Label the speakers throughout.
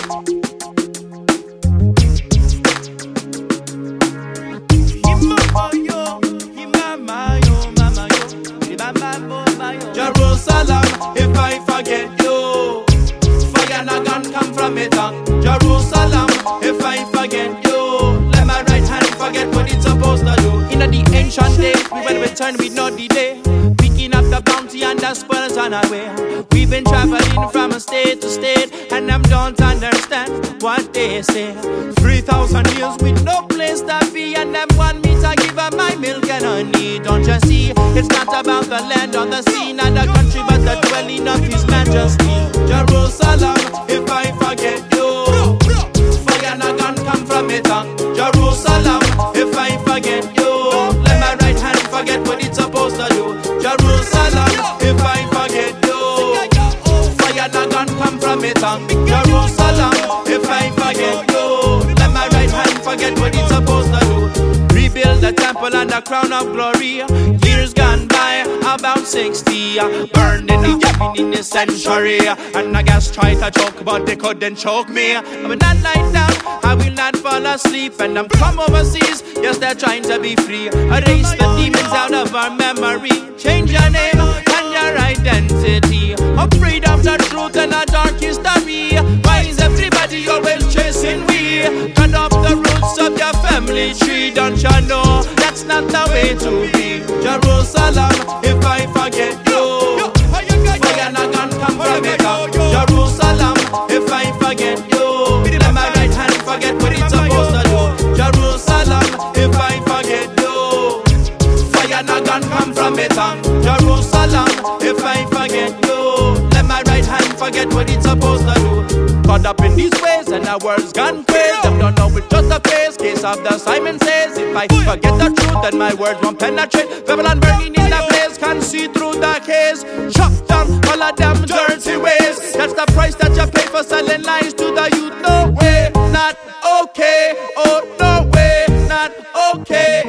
Speaker 1: Jerusalem, if I forget you, fire and a gun come from it. Jerusalem, if I forget you, let my right hand forget what it's supposed to do. In the ancient days, we will return with no delay, picking up the bounty and the spoils on our way. We've been traveling from state to state, and them don't understand what they say. 3,000 years with no place to be, and them want me to give them my milk and honey. Don't you see? It's not about the land or the sea, not the country, but the dwelling of His Majesty. Jerusalem, if I forget you, fire and a gun come from it. Jerusalem, if I forget you, let my right hand forget what it's supposed to do. Jerusalem, if I forget you, fire and a gun come from it. Jerusalem, if I forget you, let my right hand forget what it's supposed to do. Rebuild the temple and the crown of glory. Years gone by, about 60, burned in the gap in the century. And I guess try to choke, but they couldn't choke me. I will not lie down, I will not fall asleep. And I'm from overseas, yes, they're trying to be free. Erase the demons out of our memory. Change your name and your identity. Of freedom, the truth, and a dark history. Why is everybody always chasing we? Cut off the roots of your family tree. Don't you know that's not the way to be? Jerusalem, if I forget you, fire and a gun come from it. Jerusalem, if I forget you, let my right hand forget what it's supposed to do. Jerusalem, if I forget you, fire and a gun come from it. Jerusalem, if I forget you, let my right hand forget what it's supposed to do. Caught up in these ways and our world's gone crazy. Them don't know it's just a phase. Case of the Simon says, if I forget the truth, then my words won't penetrate. Babylon burning in a blaze, can see through the haze. Chop down all of them dirty ways. That's the price that you pay for selling lies to the youth. No way, not okay. Oh, no way, not okay.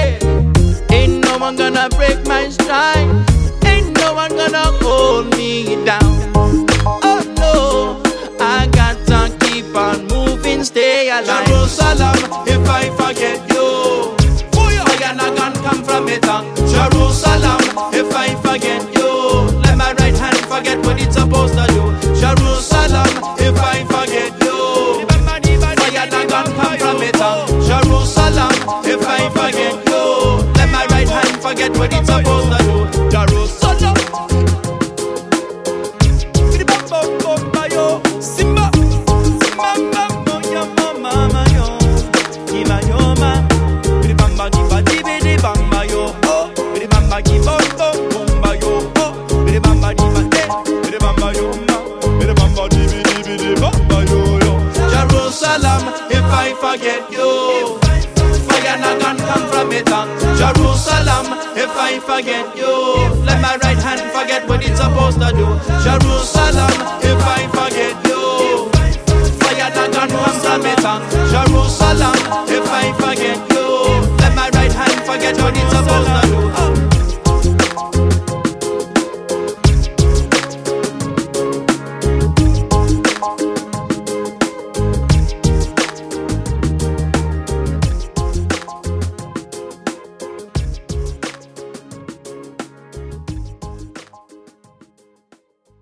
Speaker 1: Ain't no one gonna break my stride. Ain't no one gonna hold me down. Oh no, I got to keep on moving, stay alive. Jerusalem, if I forget you, fire and a gun come from it. Jerusalem, if I forget you, let my right hand forget what it's supposed to do. Jerusalem, if I forget you, fire and a gun come from it. Jerusalem, if I forget you, let my right hand forget what it's supposed to do. Jerusalem. Jerusalem, if I forget you, fire and a gun come from it. Jerusalem, if I forget you, let my right hand forget what it's supposed to do. Jerusalem, if I forget you, fire and a gun come from it. Jerusalem, if I forget you, let my right hand forget what it's supposed to do.